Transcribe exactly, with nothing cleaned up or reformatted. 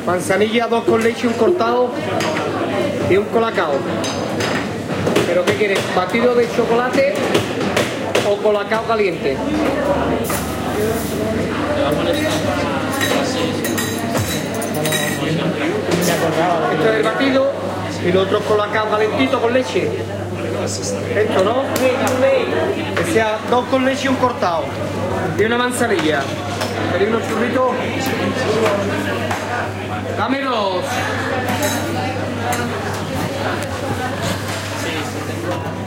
Manzanilla, dos con leche, un cortado y un colacao. ¿Pero qué quieres? ¿Batido de chocolate o colacao caliente? Esto es el batido y lo otro es colacao calentito con leche. Esto, ¿no? Que sea dos con leche y un cortado. Y una manzanilla. ¿Queréis unos churritos? Dame dos.